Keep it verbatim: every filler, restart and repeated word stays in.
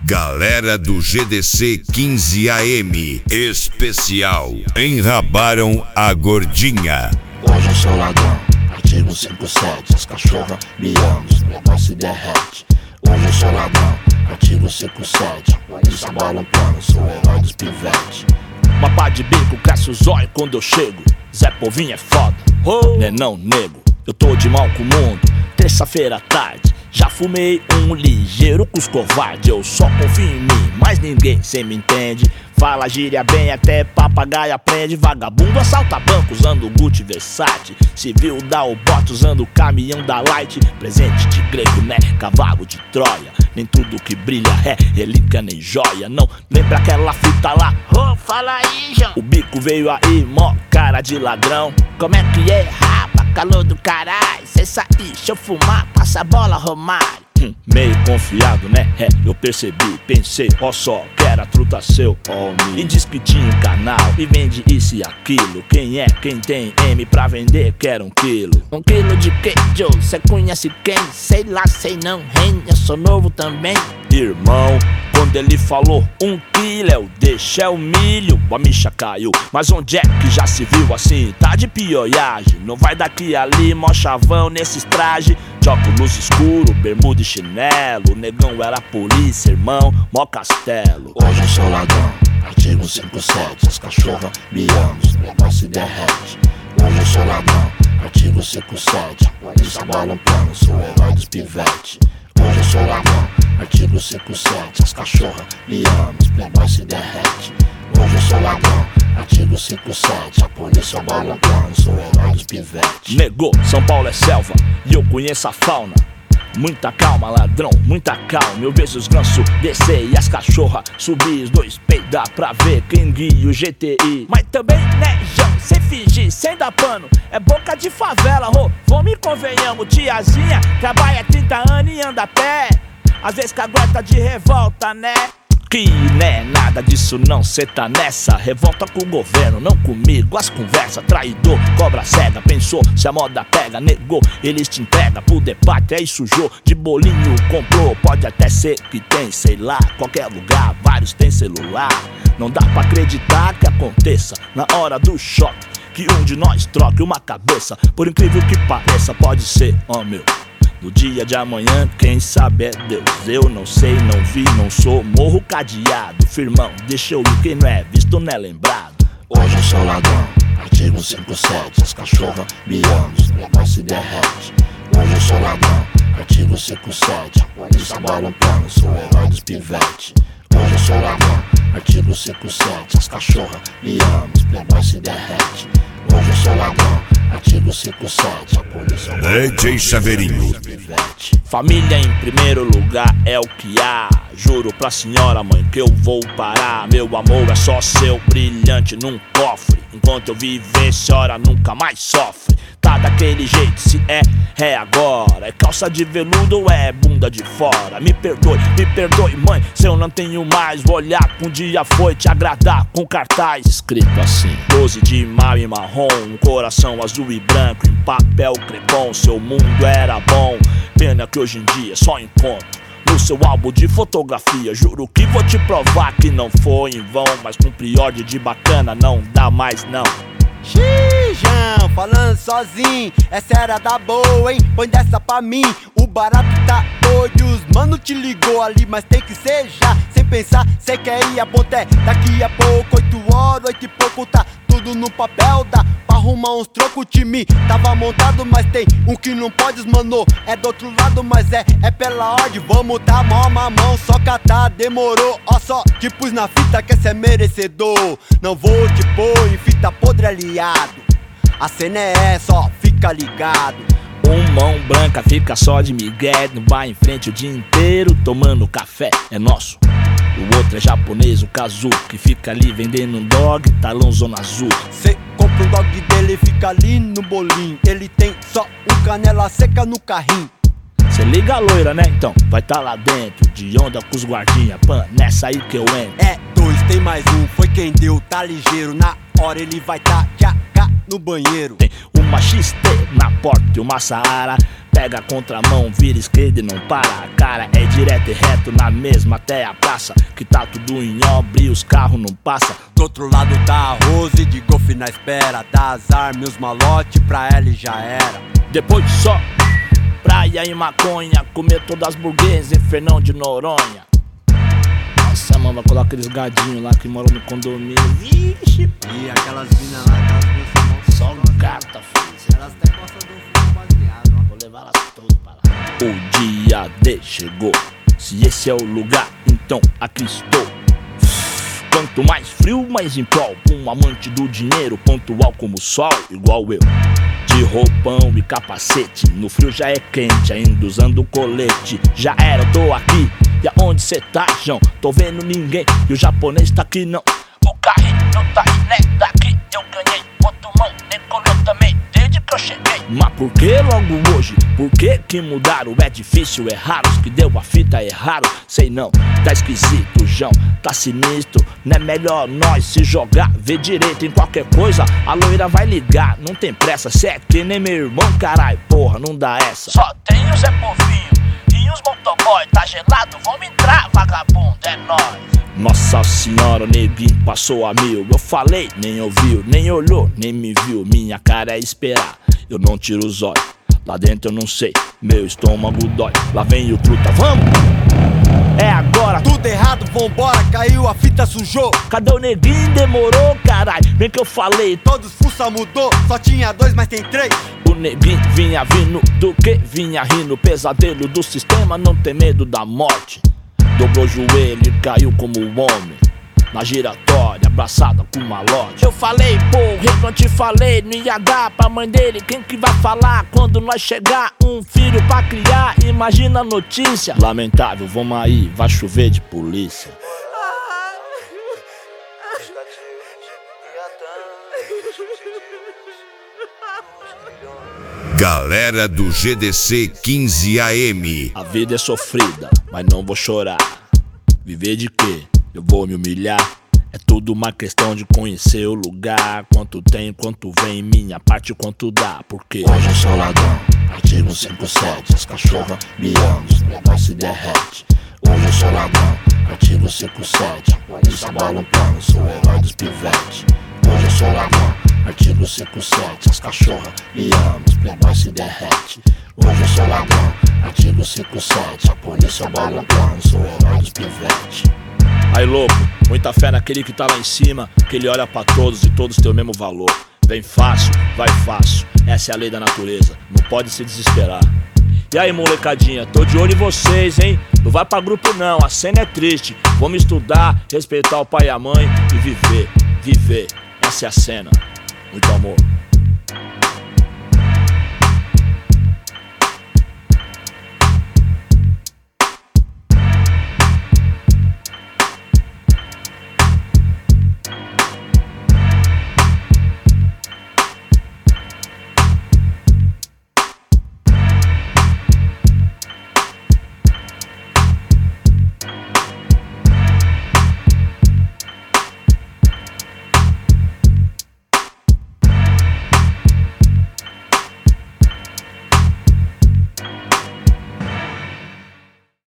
Galera do G D C quinze A M especial, enrabaram a gordinha. Hoje eu sou ladrão, artigo cinquenta e sete. As cachorras me amam, os negócios se derrete. Hoje eu sou ladrão, artigo cinquenta e sete. Polícia bola um plano, sou o herói dos pivetes. Uma pá de bico, cresce o zóio quando eu chego. Zé Povinho é foda, oh. Né não, nego, eu tô de mal com o mundo. Terça-feira à tarde, já fumei um ligeiro com os covardes. Eu só confio em mim, mas ninguém cê me entende. Fala gíria bem, até papagaio aprende. Vagabundo assalta banco usando Gucci Versace. Civil dá o bote usando o caminhão da Light. Presente de grego, né? Cavalo de Troia. Nem tudo que brilha é relíquia nem joia. Não lembra aquela fita lá? Ô, oh, fala aí, João. O bico veio aí, mó cara de ladrão. Como é que é, rapa? Calor do caralho. Cê sair, deixa eu fumar, passa a bola, Romário. Hum, meio confiado, né? É, eu percebi, pensei, ó só, que era truta seu homem. E diz que tinha um canal e vende isso e aquilo. Quem é, quem tem M pra vender, quer um quilo. Um quilo de quê, Joe? Cê conhece quem? Sei lá, sei não, hein? Eu sou novo também. Irmão, quando ele falou um quilo, eu deixei o milho. A micha caiu, mas onde é que já se viu assim? Tá de pioiagem, não vai daqui ali, mó chavão nesses trajes. De óculos escuro, bermuda e chinelo. O negão era polícia, irmão, mó castelo. Hoje eu sou ladrão, artigo cinquenta e sete. As cachorras me amam, os negócios se derrete. Hoje eu sou ladrão, artigo cinquenta e sete. Polícia bola um plano, sou o herói dos pivetes. Hoje eu sou ladrão, artigo cinquenta e sete. As cachorras me amam, os playboys se derrete. Hoje eu sou ladrão, artigo cinquenta e sete. A polícia bola um plano, sou o herói dos pivetes. Negou, São Paulo é selva e eu conheço a fauna. Muita calma, ladrão, muita calma. Eu vejo os gansos descer e as cachorras subir. Os dois peidar pra ver quem guia o G T I. Mas também, né, João, sem fingir, sem dar pano. É boca de favela, ô, vamos e convenhamos. Tiazinha trabalha trinta anos e anda a pé. Às vezes cagueta de revolta, né? Que né, nada disso não, cê tá nessa. Revolta com o governo, não comigo. As conversas, traidor, cobra cega. Pensou, se a moda pega, negou. Eles te entregam pro debate, aí sujou. De bolinho comprou, pode até ser que tem, sei lá. Qualquer lugar, vários tem celular. Não dá pra acreditar que aconteça na hora do choque, que um de nós troque uma cabeça. Por incrível que pareça, pode ser, ó meu. No dia de amanhã, quem sabe é Deus. Eu não sei, não vi, não sou. Morro cadeado, firmão, deixa eu ir. Quem não é visto não é lembrado. Hoje eu sou ladrão, artigo cinquenta e sete. As cachorras me amam, os negócios se derrete. Hoje eu sou ladrão, artigo cinquenta e sete. A polícia bola um plano, sou o herói dos pivetes. Hoje eu sou ladrão, artigo cinquenta e sete. As cachorras me amam, os playboys se derrete. Hoje eu sou ladrão, artigo cinquenta e sete. A polícia D J Chaveirinho. Família em primeiro lugar é o que há. Juro pra senhora mãe que eu vou parar. Meu amor é só seu, brilhante num cofre. Enquanto eu viver, senhora nunca mais sofre. Tá daquele jeito, se é, é agora. É calça de veludo ou é bunda de fora? Me perdoe, me perdoe mãe, se eu não tenho mais. Vou olhar que um dia foi te agradar com cartaz escrito assim: doze de maio e marrom, um coração azul e branco em papel crepom. Seu mundo era bom, pena que hoje em dia só encontro no seu álbum de fotografia. Juro que vou te provar que não foi em vão, mas cumprir ordem de bacana não dá mais não. Xijão, falando sozinho, essa era da boa, hein? Põe dessa pra mim, o barato tá doido. Os mano te ligou ali, mas tem que ser já. Sem pensar, cê quer ir a ponté. Daqui a pouco, oito horas, oito e pouco, tá tudo no papel. Dá pra arrumar uns trocos, o time tava montado, mas tem um que não pode, mano. É do outro lado, mas é, é pela ordem. Vamos tá mó mamão, só catar, demorou. Ó só, te pus na fita que cê é merecedor. Não vou te pôr em fita podre aliado. A cena é essa, ó, fica ligado. Um mão branca fica só de migué, não vai em frente o dia inteiro tomando café, é nosso. O outro é japonês, o Kazu, que fica ali vendendo um dog, talão zona azul. Cê compra um dog dele, fica ali no bolinho. Ele tem só um canela seca no carrinho. Cê liga a loira, né? Então vai tá lá dentro, de onda com os guardinha. Pan, nessa aí que eu entro. É dois, tem mais um, foi quem deu, tá ligeiro. Na hora ele vai tá tchaca no banheiro. Tem uma X T na porta e uma Saara Pega a contramão, vira esquerda e não para. Cara, é direto e reto na mesma até a praça. Que tá tudo em obra e os carros não passam. Do outro lado da Rose, de golfe na espera. Dá as armas e os malote, pra ela e já era. Depois de só praia e maconha, comer todas as burguesas em Fernão de Noronha. Nossa, mano, vai colocar aqueles gadinhos lá que moram no condomínio. Vixe, e aquelas minas lá, aquelas minas só gata, filho. Elas até gostam do fumo baseado, ó. Vou levar elas todas para lá. O dia D chegou. Se esse é o lugar, então aqui estou. Quanto mais frio, mais em prol. Um amante do dinheiro, pontual como o sol, igual eu. De roupão e capacete, no frio já é quente, ainda usando colete. Já era, eu tô aqui, e aonde cê tá, João? Tô vendo ninguém, e o japonês tá aqui não. O carrinho tá aí, né? Daqui eu ganhei, outro mão, decolou também, desde que eu cheguei. Mas por que logo hoje? Por que que mudaram? É difícil, é raro, os que deu a fita é raro. Sei não, tá esquisito, João, tá sinistro. Não é melhor nós se jogar, ver direito em qualquer coisa. A loira vai ligar, não tem pressa. Cê é que nem meu irmão, carai, porra, não dá essa. Só tem o Zé Povinho e os motoboy. Tá gelado, vamos entrar, vagabundo, é nóis. Nossa senhora, o neguinho passou a mil. Eu falei, nem ouviu, nem olhou, nem me viu. Minha cara é esperar, eu não tiro os olhos. Lá dentro eu não sei, meu estômago dói. Lá vem o truta, vamos! É agora! Tudo errado, vambora, caiu, a fita sujou. Cadê o neguinho? Demorou, carai. Bem que eu falei, todos fuça mudou, só tinha dois, mas tem três. O neguinho vinha vindo do que? Vinha rindo, pesadelo do sistema, não tem medo da morte. Dobrou o joelho e caiu como um homem na giratória, abraçada com malote. Eu falei, porra, não te falei, não ia dar pra mãe dele. Quem que vai falar quando nós chegar? Um filho pra criar, imagina a notícia. Lamentável, vamos aí, vai chover de polícia. Galera do G D C quinze A M. A vida é sofrida, mas não vou chorar. Viver de quê? Eu vou me humilhar. É tudo uma questão de conhecer o lugar. Quanto tem, quanto vem, minha parte, quanto dá. Porque hoje eu sou ladrão, artigo cinquenta e sete. As cachorras me amam, os negócios se derrete. Hoje eu sou ladrão, artigo cinquenta e sete. Polícia bola um plano, sou o herói dos pivetes. Hoje eu sou ladrão, artigo cinquenta e sete. As cachorras me amam, os playboys se derrete. Hoje eu sou ladrão, artigo cinquenta e sete. A polícia bola um plano, sou o herói dos pivetes. Aí louco, muita fé naquele que tá lá em cima, que ele olha pra todos e todos têm o mesmo valor. Vem fácil, vai fácil, essa é a lei da natureza, não pode se desesperar. E aí molecadinha, tô de olho em vocês, hein? Não vai pra grupo não, a cena é triste. Vamos estudar, respeitar o pai e a mãe e viver, viver, essa é a cena. Muito amor.